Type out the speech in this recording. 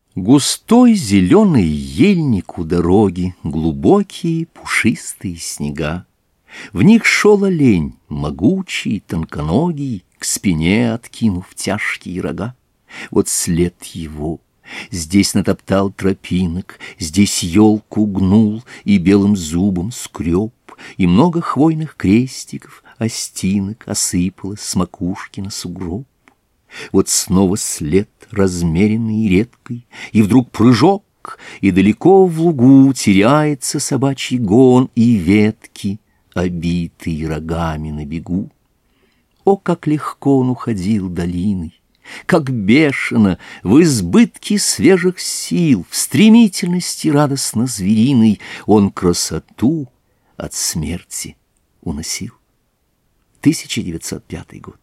Густой зеленый ельник у дороги, глубокие пушистые снега. В них шел олень, могучий, тонконогий, к спине откинув тяжкие рога. Вот след его. Здесь натоптал тропинок, здесь елку гнул и белым зубом скреб, и много хвойных крестиков, остинок осыпалось с макушки на сугроб. Вот снова след, размеренный и редкий, и вдруг прыжок, и далеко в лугу теряется собачий гон и ветки, обитые рогами на бегу. О, как легко он уходил долиной! Как бешено, в избытке свежих сил, в стремительности радостно звериной он красоту от смерти уносил. 1905 год.